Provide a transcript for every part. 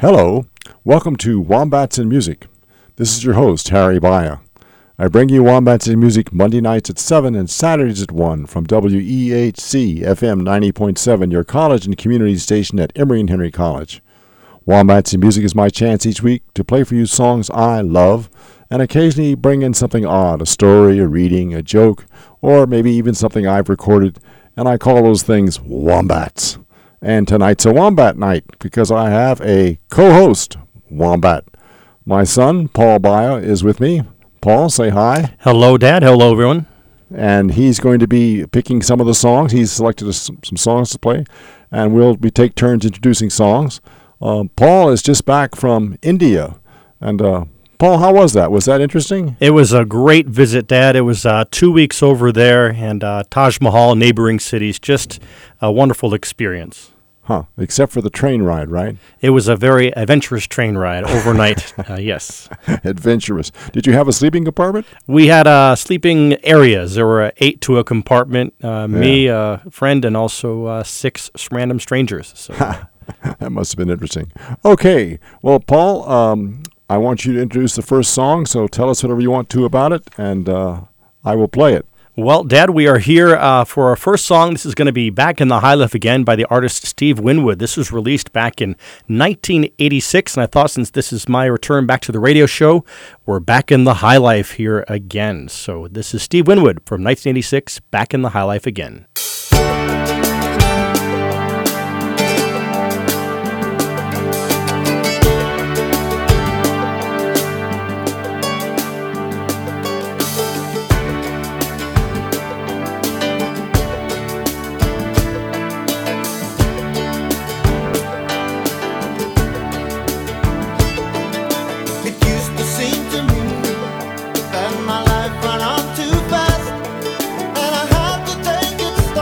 Hello, welcome to Wombats and Music. This is your host, Harry Baya. I bring you Wombats and Music Monday nights at 7 and Saturdays at 1 from WEHC FM 90.7, your college and community station at Emory and Henry College. Wombats and Music is my chance each week to play for you songs I love and occasionally bring in something odd, a story, a reading, a joke, or maybe even something I've recorded, and I call those things Wombats. And tonight's a Wombat night because I have a co-host, Wombat. My son, Paul Baya, is with me. Paul, say hi. Hello, Dad. Hello, everyone. And he's going to be picking some of the songs. He's selected some songs to play, and we'll take turns introducing songs. Paul is just back from India. And Paul, how was that? Was that interesting? It was a great visit, Dad. It was 2 weeks over there, and Taj Mahal, neighboring cities. Just a wonderful experience. Except for the train ride, right? It was a very adventurous train ride overnight, yes. Adventurous. Did you have a sleeping compartment? We had sleeping areas. There were 8 to a compartment, me, a friend, and also 6 random strangers. So. That must have been interesting. Okay. Well, Paul, I want you to introduce the first song, so tell us whatever you want to about it, and I will play it. Well, Dad, we are here for our first song. This is going to be Back in the High Life Again by the artist Steve Winwood. This was released back in 1986, and I thought since this is my return back to the radio show, we're back in the high life here again. So this is Steve Winwood from 1986, Back in the High Life Again. My life run on too fast, and I have to take it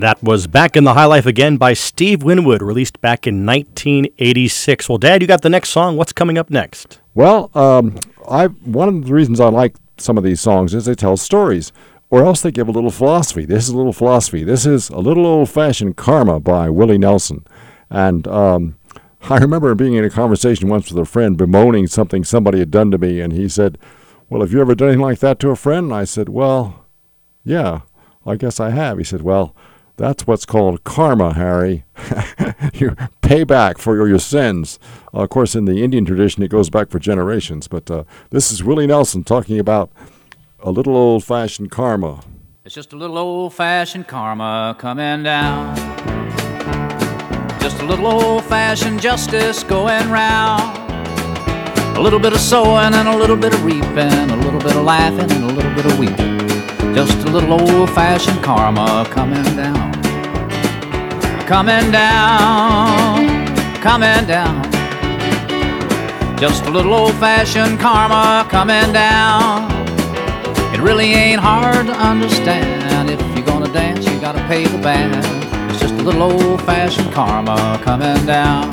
That was Back in the High Life Again by Steve Winwood, released back in 1986. Well, Dad, you got the next song. What's coming up next? Well, one of the reasons I like some of these songs is they tell stories, or else they give a little philosophy. This is a little philosophy. This is A Little Old-Fashioned Karma by Willie Nelson. And I remember being in a conversation once with a friend bemoaning something somebody had done to me, and he said, "Well, have you ever done anything like that to a friend?" And I said, "Well, yeah, I guess I have." He said, "Well, that's what's called karma, Harry. You pay back for your sins." Of course, in the Indian tradition, it goes back for generations. But this is Willie Nelson talking about a little old-fashioned karma. It's just a little old-fashioned karma coming down. Just a little old-fashioned justice going round. A little bit of sowing and a little bit of reaping, a little bit of laughing and a little bit of weeping. Just a little old-fashioned karma coming down. Coming down, coming down. Just a little old-fashioned karma coming down. It really ain't hard to understand. If you're gonna dance, you gotta pay the band. It's just a little old-fashioned karma coming down.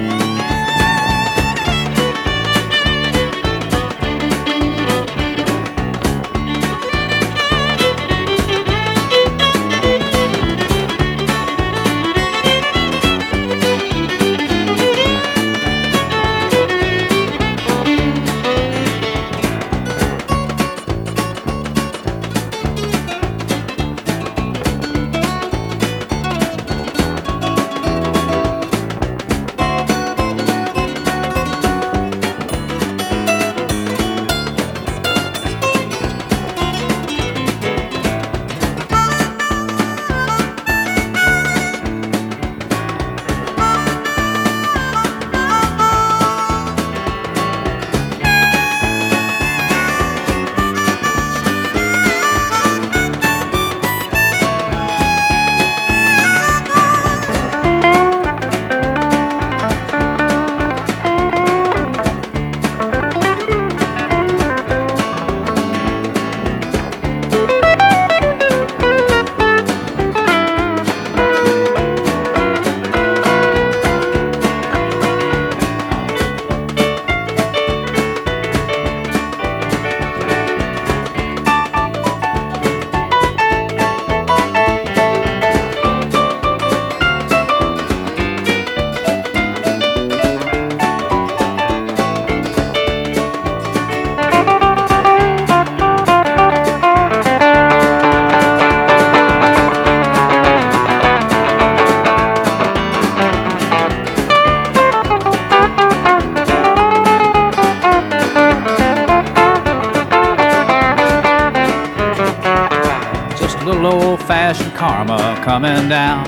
Coming down.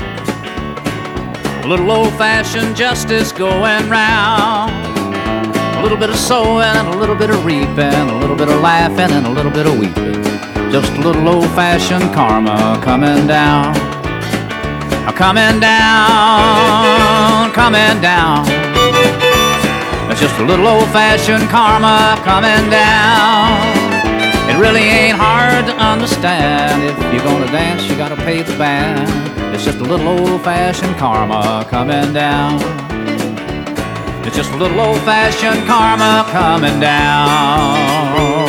A little old-fashioned justice going round. A little bit of sowing and a little bit of reaping, a little bit of laughing and a little bit of weeping. Just a little old-fashioned karma coming down. Coming down, coming down. It's just a little old-fashioned karma coming down. It really ain't hard to understand. If you're gonna dance, you gotta pay the band. It's just a little old-fashioned karma coming down. It's just a little old-fashioned karma coming down.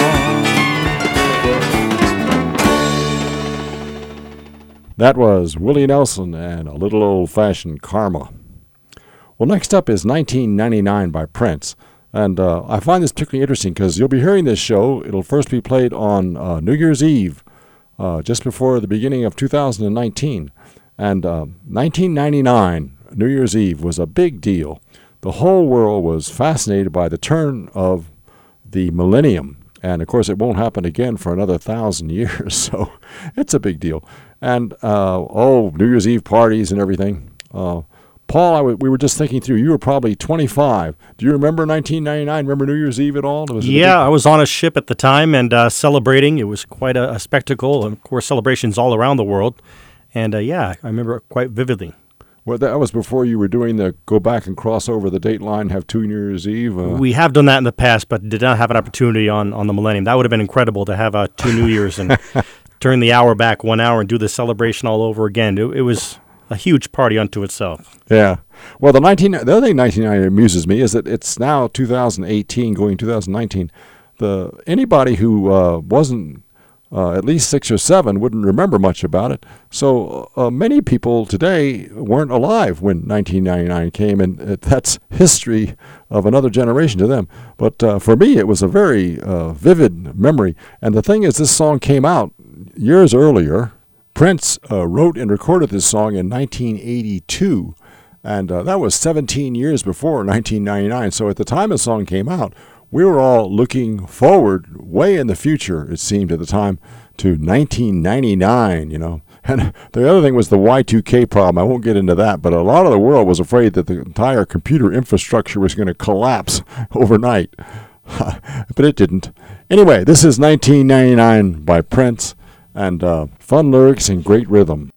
That was Willie Nelson and A Little Old-Fashioned Karma. Well, next up is 1999 by Prince. And I find this particularly interesting because you'll be hearing this show. It'll first be played on New Year's Eve, just before the beginning of 2019. And 1999, New Year's Eve, was a big deal. The whole world was fascinated by the turn of the millennium. And, of course, it won't happen again for another 1,000 years, so it's a big deal. And, New Year's Eve parties and everything. Paul, we were just thinking through, you were probably 25. Do you remember 1999? Remember New Year's Eve at all? I was on a ship at the time and celebrating. It was quite a spectacle, and of course celebrations all around the world. And I remember it quite vividly. Well, that was before you were doing the go back and cross over the date line, have 2 New Year's Eve? We have done that in the past, but did not have an opportunity on the Millennium. That would have been incredible to have 2 New Years and turn the hour back 1 hour and do the celebration all over again. It was a huge party unto itself. Yeah. Well, the other thing 1990 amuses me is that it's now 2018 going 2019. Anybody who wasn't at least 6 or 7 wouldn't remember much about it. So many people today weren't alive when 1999 came, and that's history of another generation to them. But for me, it was a very vivid memory. And the thing is, this song came out years earlier. Prince wrote and recorded this song in 1982, and that was 17 years before 1999. So at the time the song came out, we were all looking forward, way in the future, it seemed at the time, to 1999, And the other thing was the Y2K problem. I won't get into that, but a lot of the world was afraid that the entire computer infrastructure was going to collapse overnight. But it didn't. Anyway, this is 1999 by Prince, and fun lyrics and great rhythm.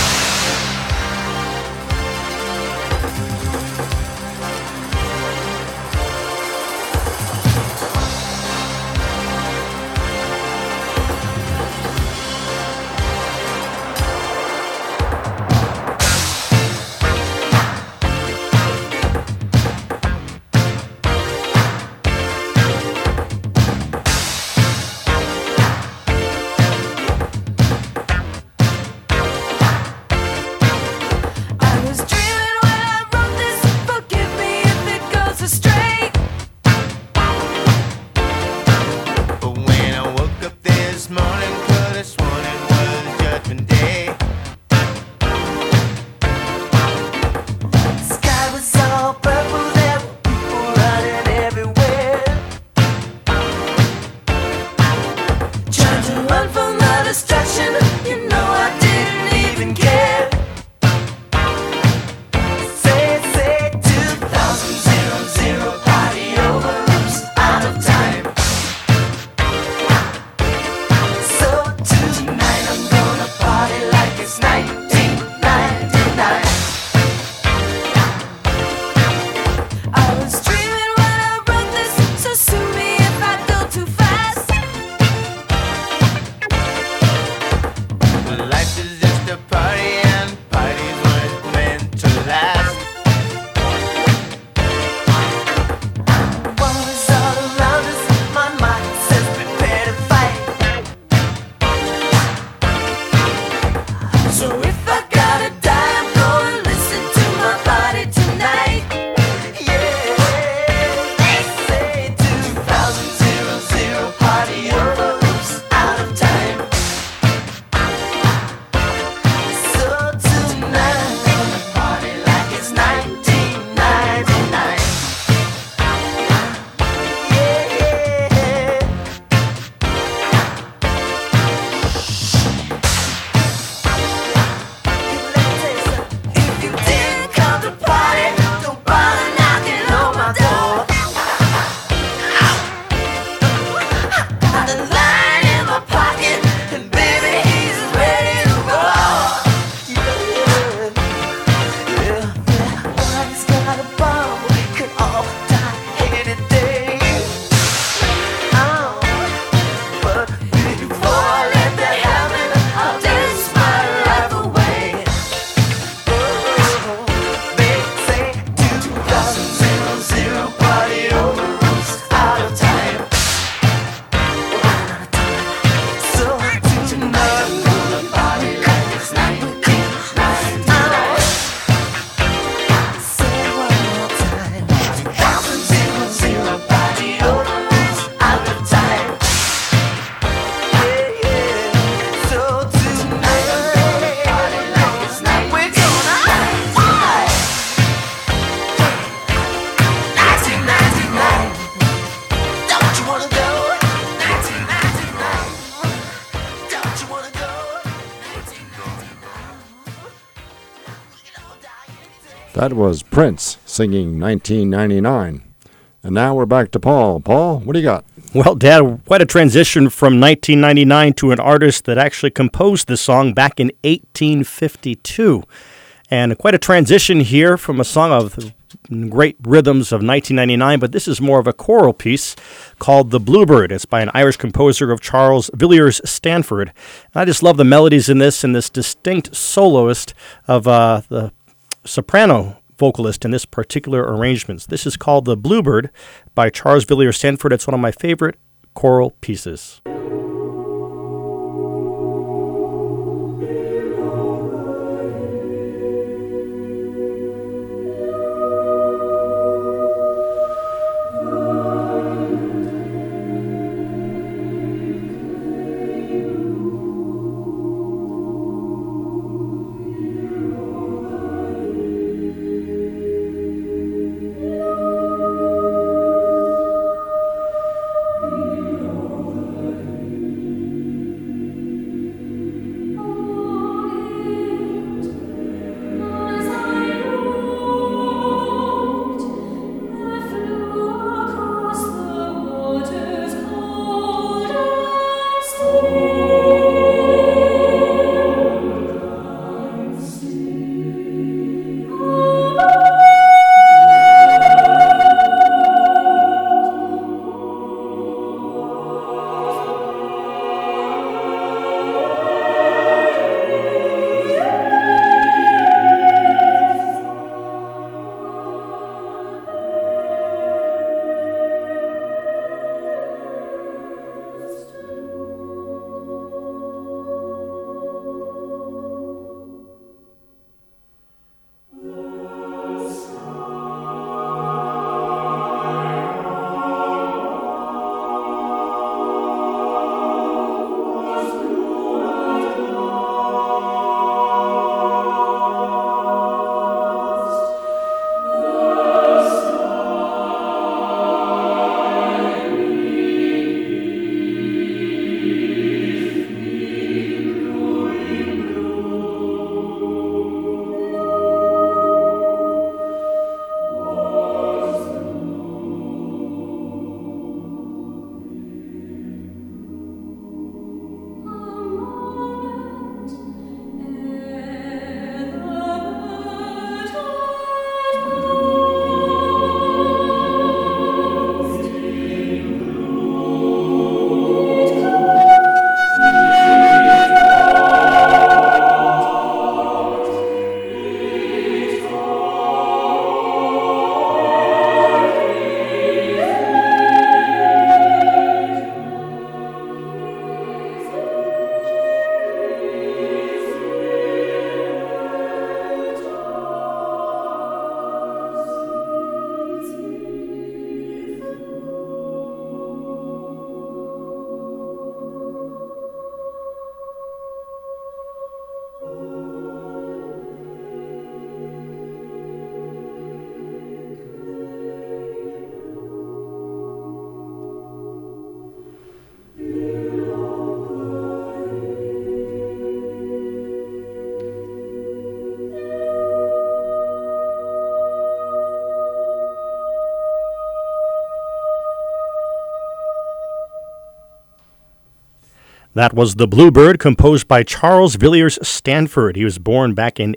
That was Prince singing 1999. And now we're back to Paul. Paul, what do you got? Well, Dad, what a transition from 1999 to an artist that actually composed the song back in 1852. And quite a transition here from a song of great rhythms of 1999, but this is more of a choral piece called The Bluebird. It's by an Irish composer of Charles Villiers Stanford. And I just love the melodies in this and this distinct soloist of the soprano vocalist in this particular arrangement. This is called The Bluebird by Charles Villiers Stanford. It's one of my favorite choral pieces. That was The Bluebird, composed by Charles Villiers Stanford. He was born back in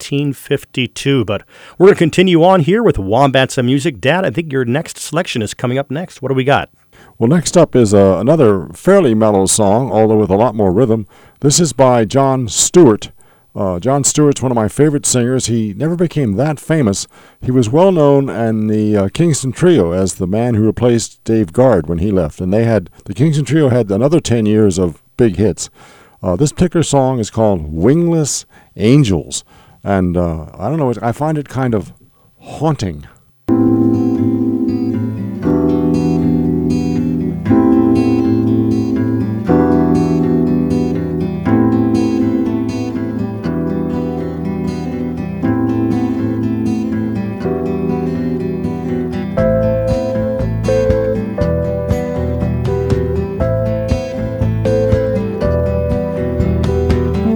1852. But we're going to continue on here with Wombats and Music. Dad, I think your next selection is coming up next. What do we got? Well, next up is another fairly mellow song, although with a lot more rhythm. This is by Jon Stewart. Jon Stewart's one of my favorite singers. He never became that famous. He was well known in the Kingston Trio as the man who replaced Dave Guard when he left. And the Kingston Trio had another 10 years of big hits. This particular song is called Wingless Angels. And I don't know, I find it kind of haunting.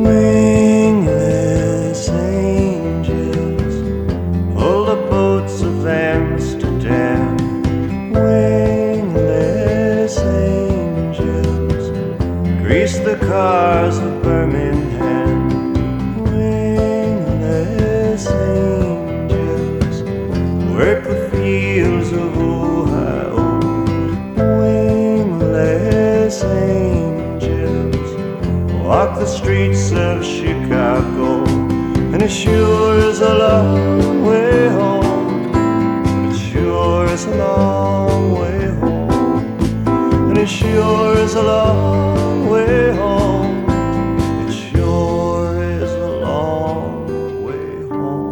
Boats of it sure is a long way home. It sure is a long way home.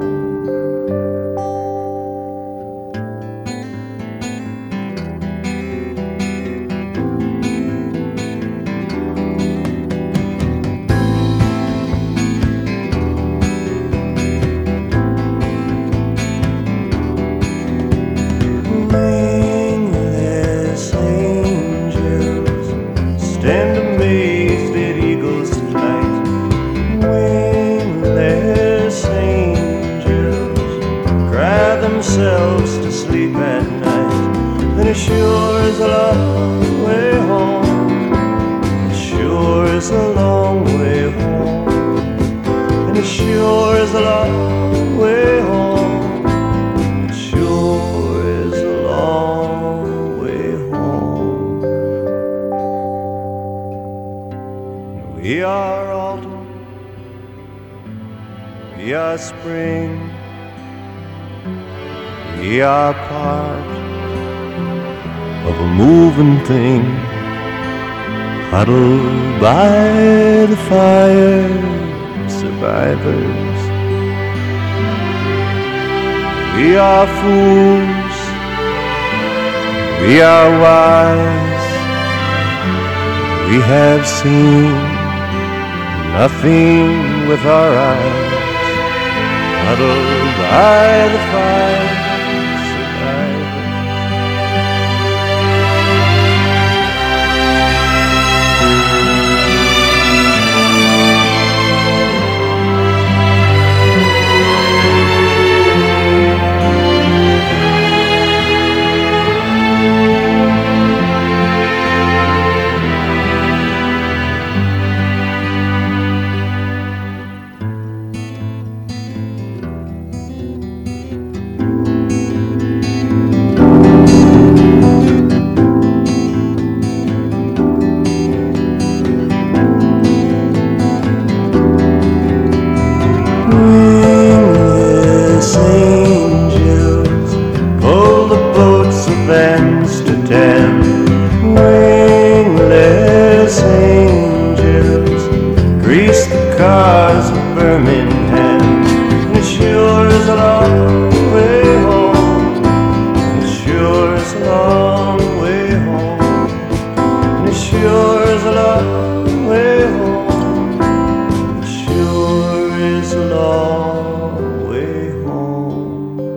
Wingless angels stand amazed at eagle's flight. Wingless angels cry themselves to sleep at night. And it sure is a long way home. It sure is a long way home. And it sure is a long way home. It sure is a long way home. We are autumn, we are spring, we are part of a moving thing, huddled by the fire, survivors. We are fools, we are wise, we have seen nothing with our eyes, huddled by the fire, survivors. Wingless angels pull the boats of Amsterdam. Wingless angels grease the cars of Birmingham. And it sure is a long way home. It sure is a long way home. And it sure is a long way home. It sure is a long way home.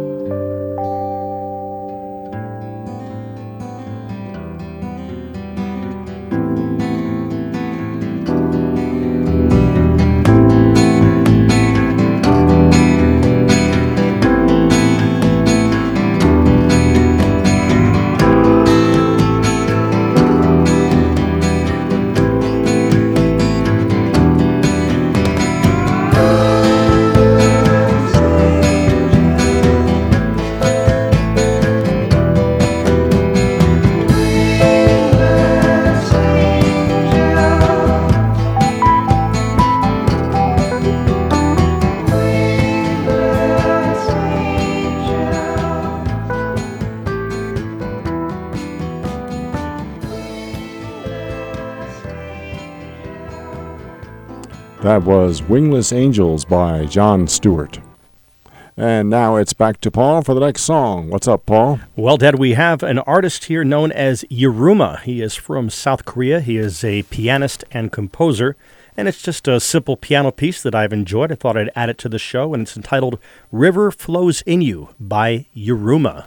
That was Wingless Angels by Jon Stewart. And now it's back to Paul for the next song. What's up, Paul? Well, Dad, we have an artist here known as Yiruma. He is from South Korea. He is a pianist and composer, and it's just a simple piano piece that I've enjoyed. I thought I'd add it to the show, and it's entitled River Flows in You by Yiruma.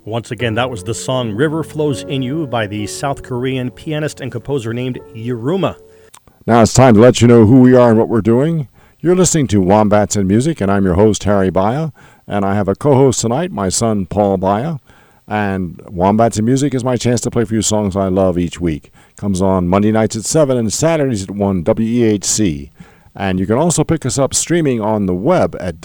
Once again, that was the song River Flows in You by the South Korean pianist and composer named Yiruma. Now it's time to let you know who we are and what we're doing. You're listening to Wombats and Music, and I'm your host, Harry Baya, and I have a co-host tonight, my son, Paul Baya. And Wombats and Music is my chance to play for you songs I love each week. Comes on Monday nights at 7 and Saturdays at 1, WEHC. And you can also pick us up streaming on the web at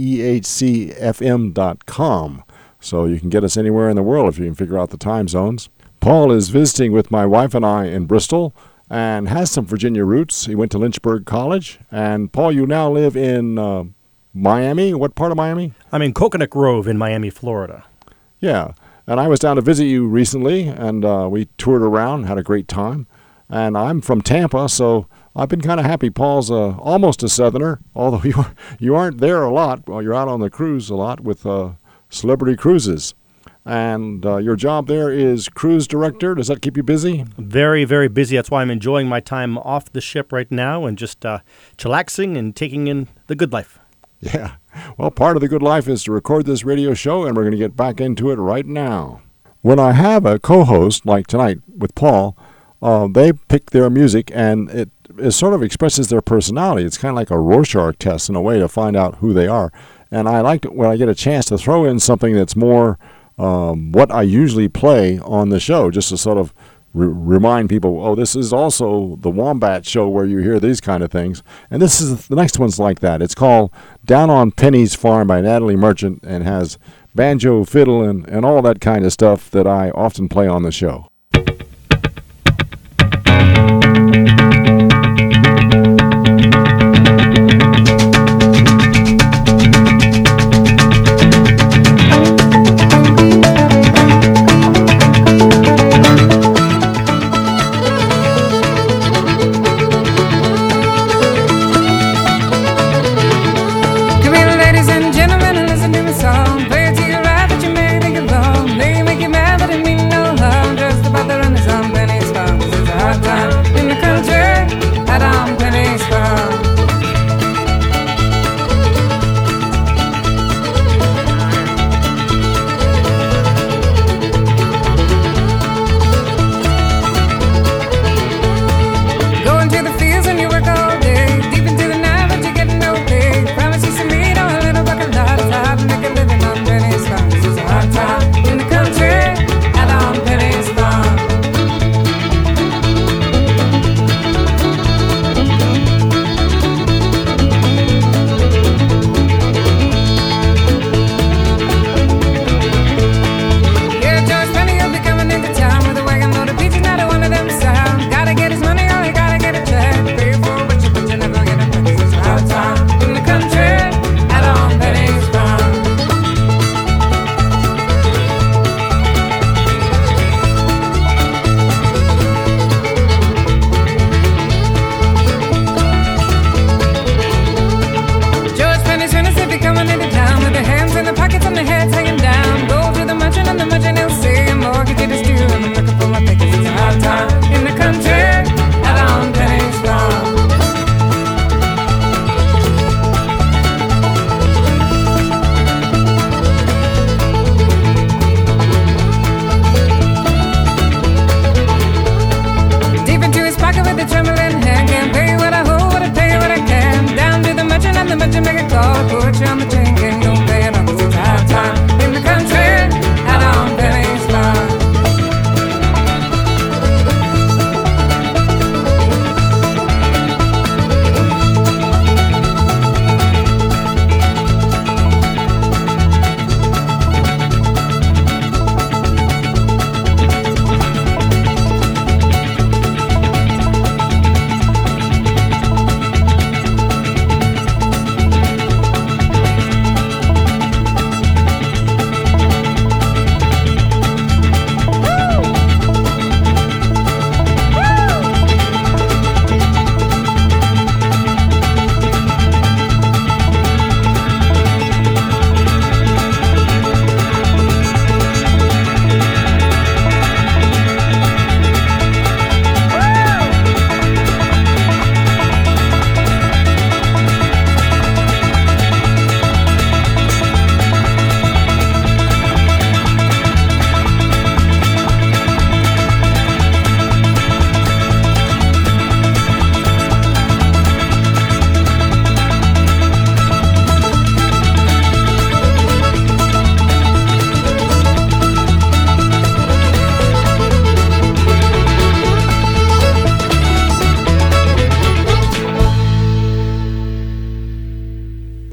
WEHCFM.com. So you can get us anywhere in the world if you can figure out the time zones. Paul is visiting with my wife and I in Bristol and has some Virginia roots. He went to Lynchburg College. And Paul, you now live in Miami. What part of Miami? I'm in Coconut Grove in Miami, Florida. Yeah. And I was down to visit you recently, and we toured around, had a great time. And I'm from Tampa, so I've been kind of happy. Paul's almost a Southerner, although you aren't there a lot. Well, you're out on the cruise a lot with Celebrity Cruises. And your job there is cruise director. Does that keep you busy? Very, very busy. That's why I'm enjoying my time off the ship right now and just chillaxing and taking in the good life. Yeah. Well, part of the good life is to record this radio show, and we're going to get back into it right now. When I have a co-host, like tonight with Paul, they pick their music, and it sort of expresses their personality. It's kind of like a Rorschach test in a way to find out who they are. And I like it when I get a chance to throw in something that's more what I usually play on the show, just to sort of remind people, oh, this is also the Wombat Show where you hear these kind of things. And this is the next one's like that. It's called Down on Penny's Farm by Natalie Merchant and has banjo, fiddle, and all that kind of stuff that I often play on the show. Play it to your right, but you may think it wrong. They make you mad, but it mean no harm. Just the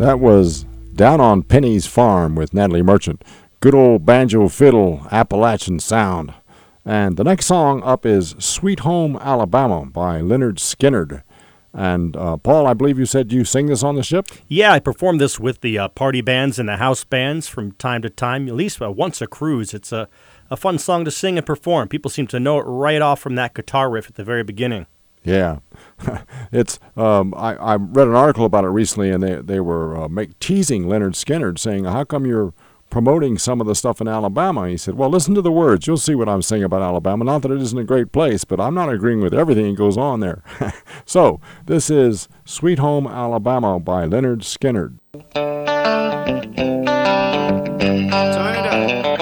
That was Down on Penny's Farm with Natalie Merchant. Good old banjo fiddle, Appalachian sound. And the next song up is Sweet Home Alabama by Leonard Skinner. And Paul, I believe you said you sing this on the ship? Yeah, I perform this with the party bands and the house bands from time to time, at least once a cruise. It's a fun song to sing and perform. People seem to know it right off from that guitar riff at the very beginning. Yeah, it's. I read an article about it recently, and they were teasing Leonard Skinner, saying, "How come you're promoting some of the stuff in Alabama?" He said, "Well, listen to the words. You'll see what I'm saying about Alabama. Not that it isn't a great place, but I'm not agreeing with everything that goes on there." So this is "Sweet Home Alabama" by Leonard Skinner. Turn it up.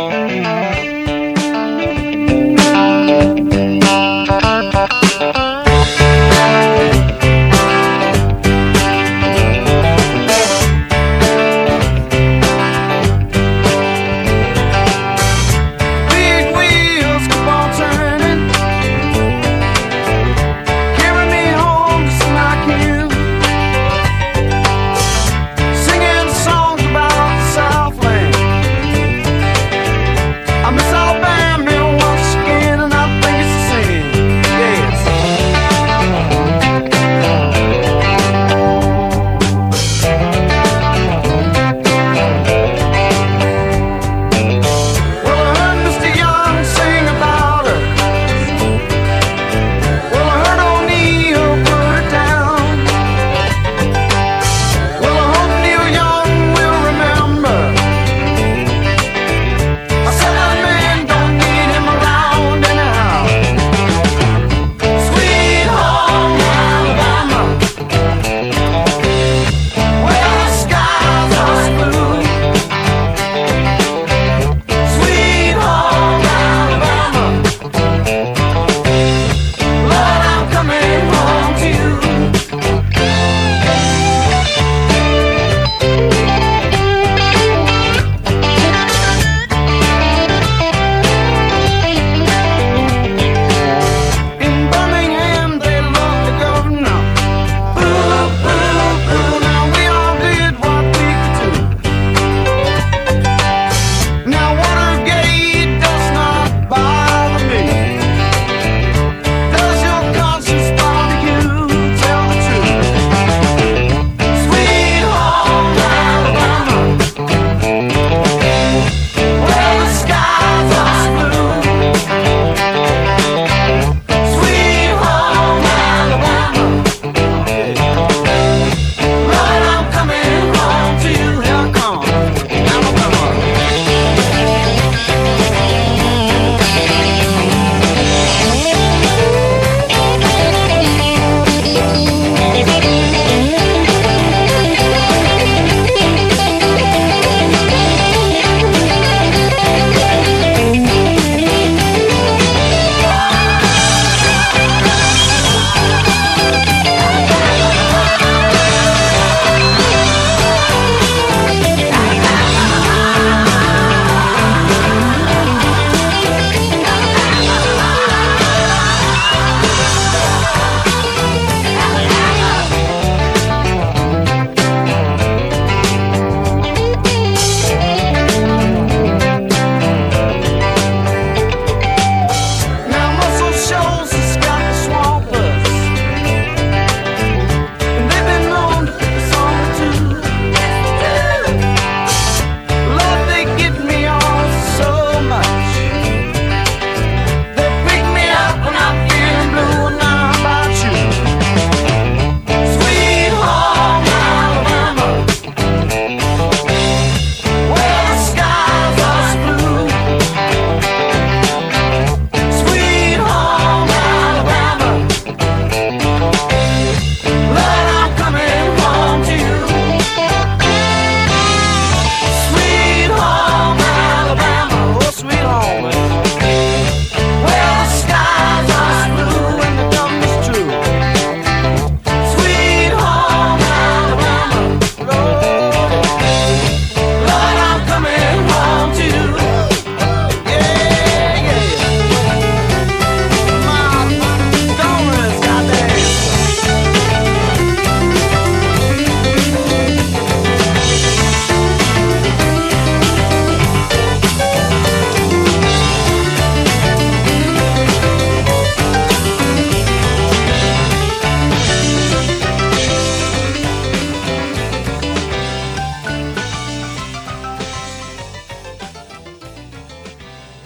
Singing songs about the Southland.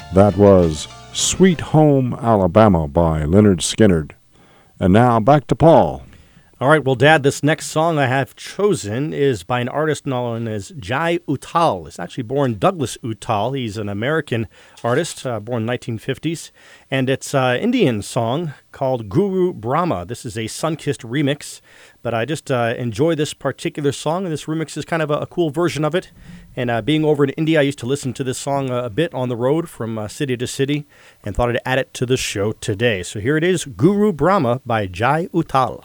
That was Sweet Home Alabama by Leonard Skinner. And now back to Paul. All right, well, Dad, this next song I have chosen is by an artist known as Jai Uttal. He's actually born Douglas Uttal. He's an American artist, born in the 1950s. And it's an Indian song called Guru Brahma. This is a Sunkissed remix, but I just enjoy this particular song, and this remix is kind of a cool version of it. And being over in India, I used to listen to this song a bit on the road from city to city, and thought I'd add it to the show today. So here it is, Guru Brahma by Jai Uttal.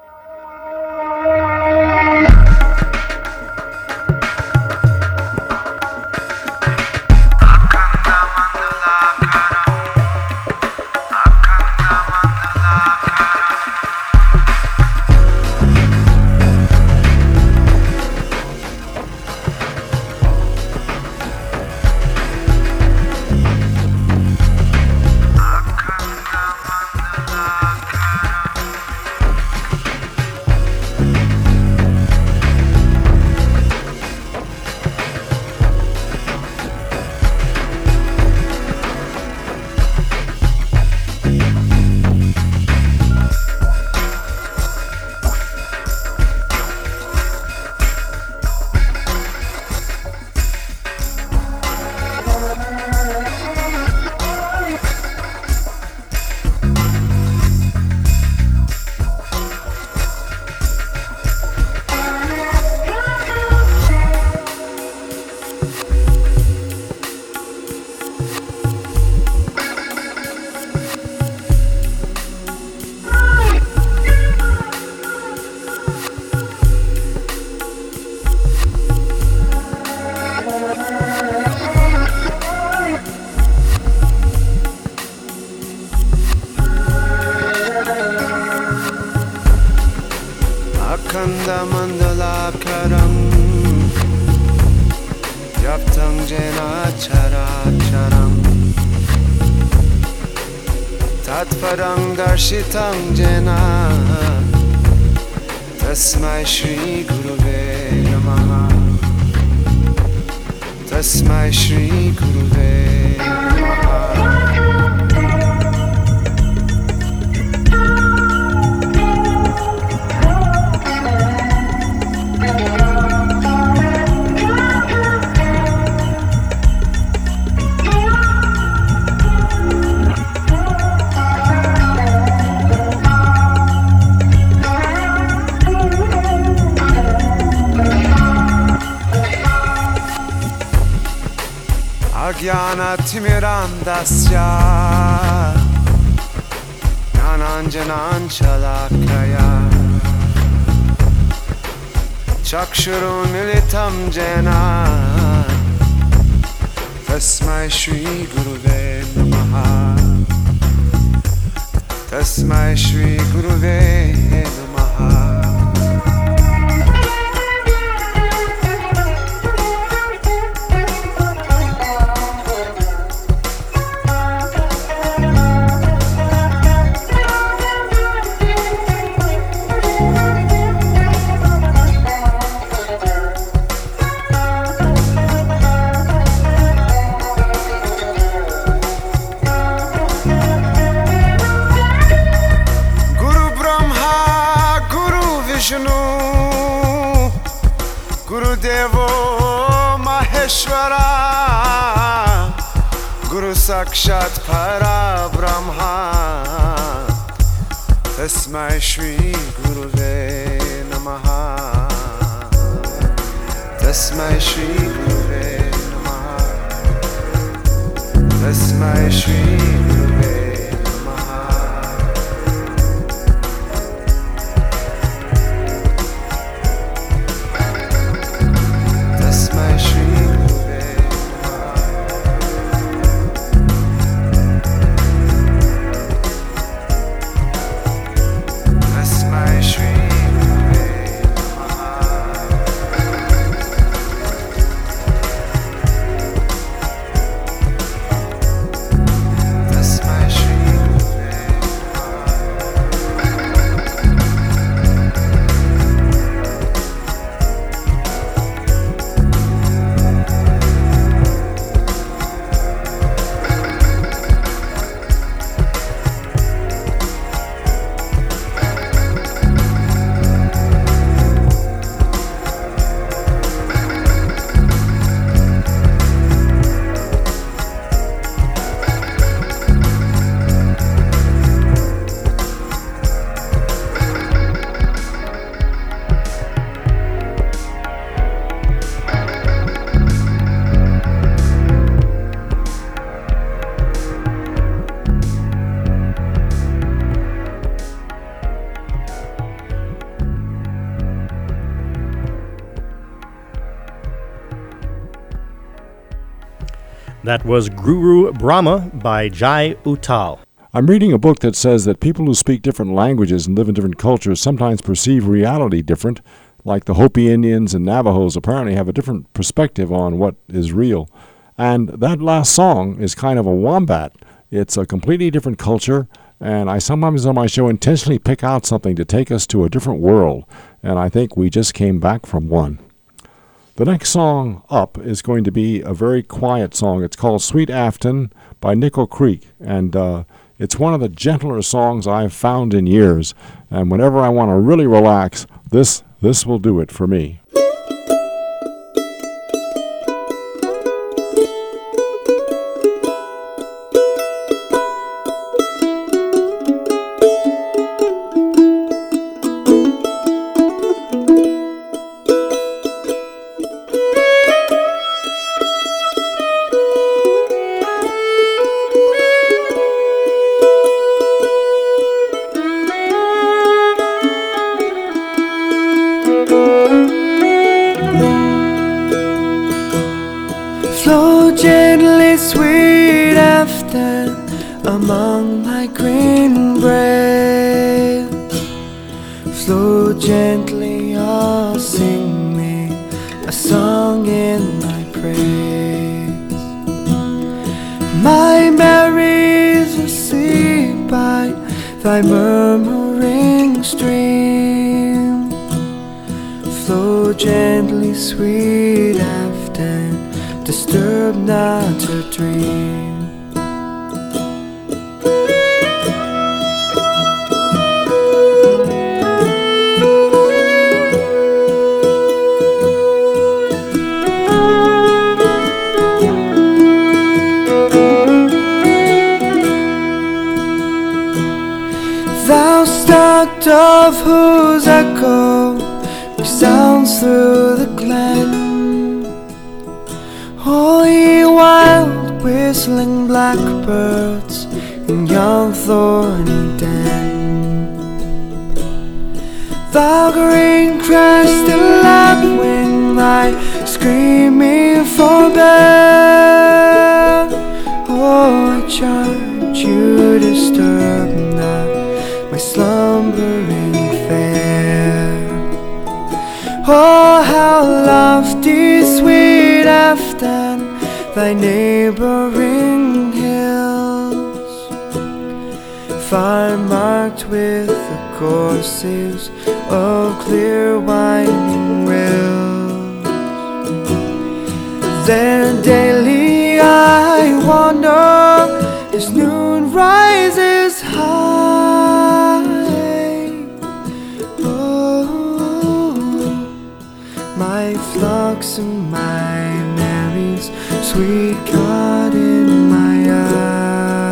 Tanjana Tasmai Shri Guruve Namaha Tasmai Shri Guruve Namaha Jnanatimirandasya Jnananjanan Chalakaya Chakshurun Militam Jena Tasmai Shri Guruve Namaha Tasmai Shri Guruve Namaha Sakshat Para Brahma Tasmai Shri Guruve Namaha Tasmai Shri Guruve Namaha Tasmai Shri Guruve Namaha Tasmai Shri That was Guru Brahma by Jai Uttal. I'm reading a book that says that people who speak different languages and live in different cultures sometimes perceive reality different, like the Hopi Indians and Navajos apparently have a different perspective on what is real. And that last song is kind of a wombat. It's a completely different culture, and I sometimes on my show intentionally pick out something to take us to a different world, and I think we just came back from one. The next song up is going to be a very quiet song. It's called Sweet Afton by Nickel Creek, and it's one of the gentler songs I've found in years, and whenever I want to really relax, this will do it for me. Flow gently, sweet afton, among my green braids. Flow gently, oh, sing me a song in my praise. My Mary's asleep by thy murmuring stream. Flow gently, sweet afton, disturb not her dream. Thou stark dove whose echo resounds through the glen. Oh, ye wild whistling blackbirds in yon thorny den. Thou green crested lapwing, thy screaming forbear. Oh, I charge you, disturb not my slumbering fair. Oh, how lofty, sweet Afton, thy neighboring hills, far marked with the courses of clear winding rills. There daily I wander as noon rises high. My flocks and my Marys, sweet God in my eye.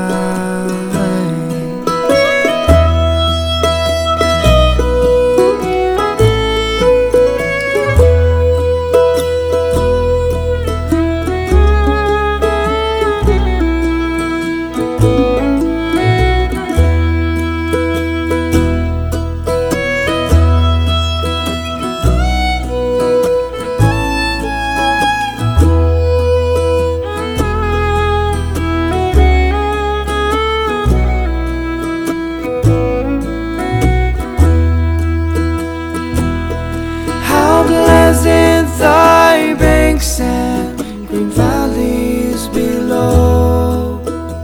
Thy banks and green valleys below,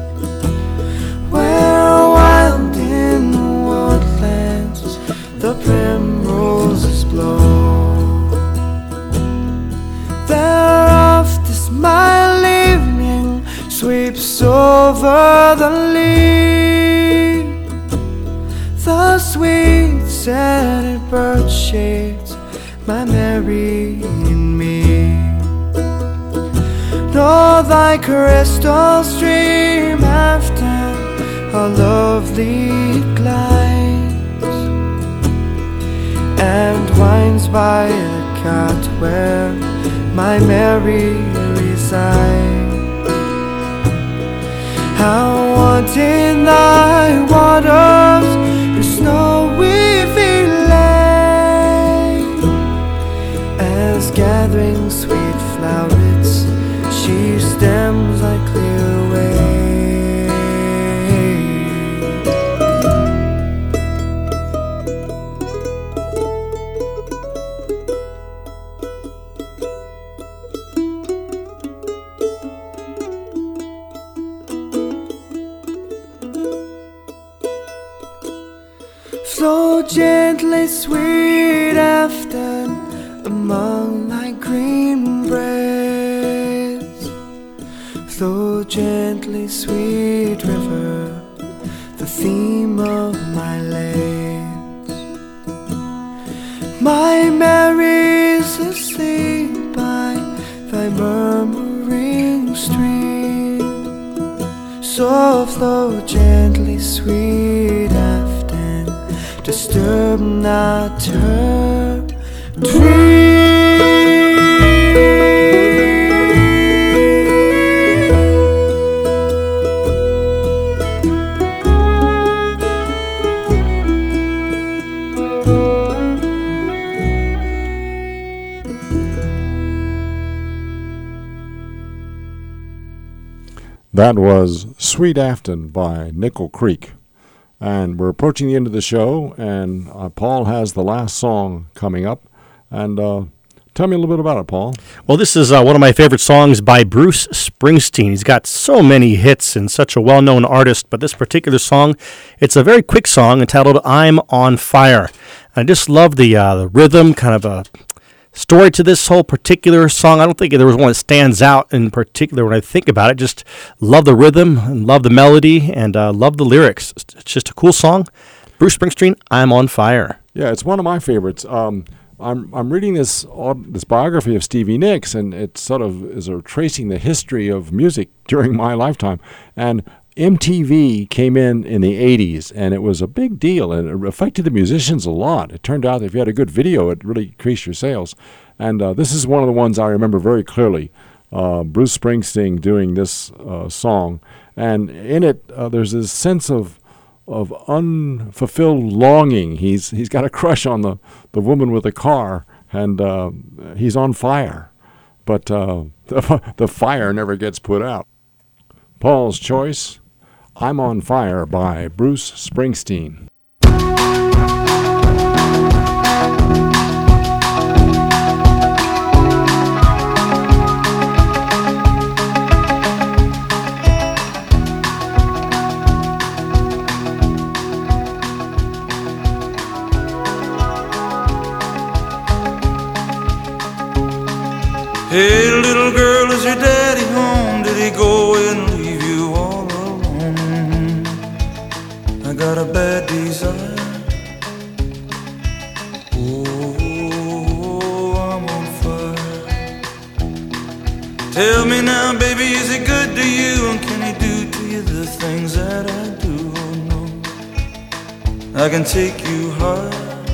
where wild in the woodlands the primroses blow. There oft the smile evening sweeps over the lea, the sweet scented bird shades my Mary in me. Nor thy crystal stream after how lovely it glides, and winds by the cot where my Mary resides. How wanting thy waters her snowy feet lay, as gathering sweet flowers she stems like Flow gently, sweet Afton, among thy green braids. Flow gently, sweet river, the theme of my lays. My Mary's asleep by thy murmuring stream. So flow gently, sweet Afton, disturb not her dream. That was Sweet Afton by Nickel Creek. And we're approaching the end of the show, and Paul has the last song coming up. And tell me a little bit about it, Paul. Well, this is one of my favorite songs by Bruce Springsteen. He's got so many hits and such a well-known artist, but this particular song, it's a very quick song entitled I'm on Fire. I just love the rhythm, kind of a story to this whole particular song. I don't think there was one that stands out in particular when I think about it. Just love the rhythm and love the melody and love the lyrics. It's just a cool song. Bruce Springsteen, I'm on Fire. Yeah, it's one of my favorites. I'm reading this biography of Stevie Nicks, and it sort of is tracing the history of music during my lifetime. And MTV came in the 80s, and it was a big deal, and it affected the musicians a lot. It turned out that if you had a good video, it really increased your sales. And this is one of the ones I remember very clearly, Bruce Springsteen doing this song. And in it, there's this sense of unfulfilled longing. He's got a crush on the woman with the car, and he's on fire. But the fire never gets put out. Paul's choice, I'm on Fire by Bruce Springsteen. Hey, little girl, is your daddy home? Did he go and leave you all alone? I got a bad desire. Oh, I'm on fire. Tell me now, baby, is he good to you? And can he do to you the things that I do? Oh, no, I can take you high.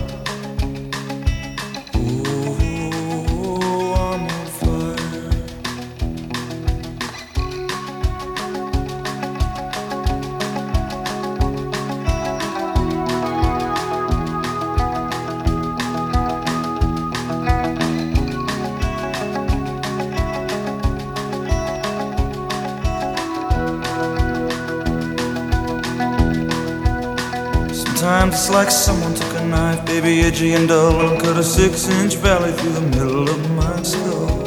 Sometimes it's like someone took a knife, baby, edgy and dull, and cut a 6-inch valley through the middle of my skull.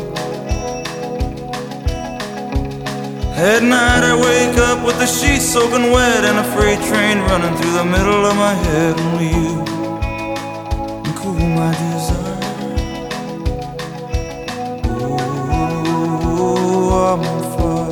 At night I wake up with the sheets soaking wet and a freight train running through the middle of my head. Only you can cool my desire. Oh, I'm on fire.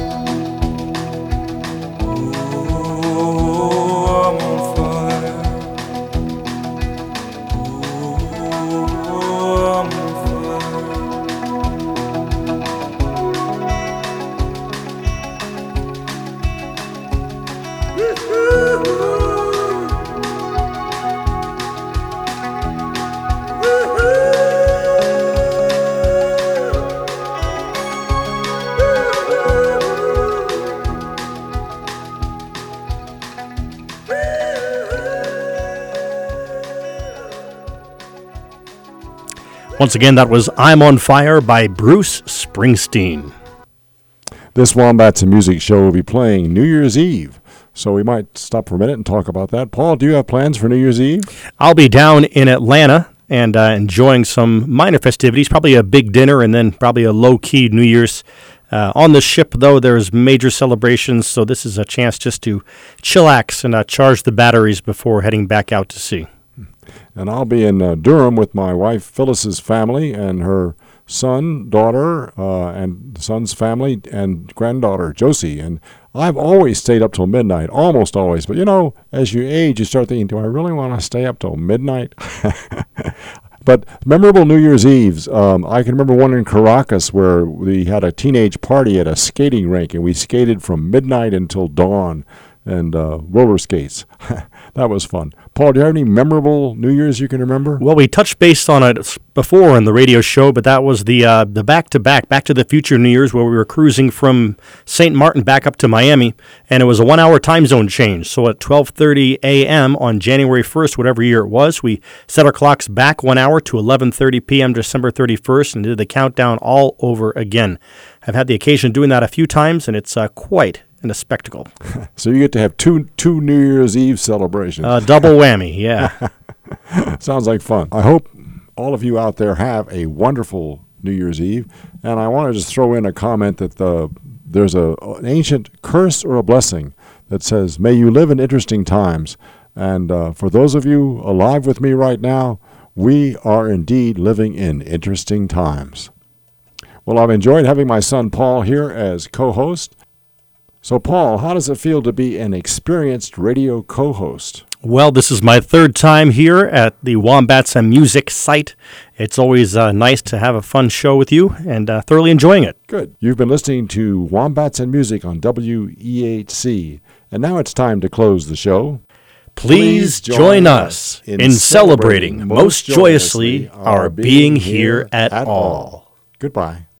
Once again, that was I'm on Fire by Bruce Springsteen. This Wombats and Music show will be playing New Year's Eve, so we might stop for a minute and talk about that. Paul, do you have plans for New Year's Eve? I'll be down in Atlanta and enjoying some minor festivities, probably a big dinner and then probably a low-key New Year's On the ship, though, there's major celebrations, so this is a chance just to chillax and charge the batteries before heading back out to sea. And I'll be in Durham with my wife Phyllis's family and her son, daughter, and son's family and granddaughter Josie. And I've always stayed up till midnight, almost always. But, you know, as you age, you start thinking, do I really want to stay up till midnight? But memorable New Year's Eves. I can remember one in Caracas where we had a teenage party at a skating rink, and we skated from midnight until dawn, and roller skates. That was fun. Paul, do you have any memorable New Year's you can remember? Well, we touched base on it before in the radio show, but that was the back-to-back, Back to the Future New Year's, where we were cruising from St. Martin back up to Miami, and it was a 1-hour time zone change. So at 12:30 a.m. on January 1st, whatever year it was, we set our clocks back 1 hour to 11:30 p.m. December 31st and did the countdown all over again. I've had the occasion of doing that a few times, and it's quite and a spectacle. So you get to have two New Year's Eve celebrations. Double whammy, yeah. Sounds like fun. I hope all of you out there have a wonderful New Year's Eve. And I want to just throw in a comment that there's an ancient curse or a blessing that says, may you live in interesting times. And for those of you alive with me right now, we are indeed living in interesting times. Well, I've enjoyed having my son Paul here as co-host. So, Paul, how does it feel to be an experienced radio co-host? Well, this is my third time here at the Wombats and Music site. It's always nice to have a fun show with you, and thoroughly enjoying it. Good. You've been listening to Wombats and Music on WEHC, and now it's time to close the show. Please join us in celebrating most joyously our being here at all. Goodbye.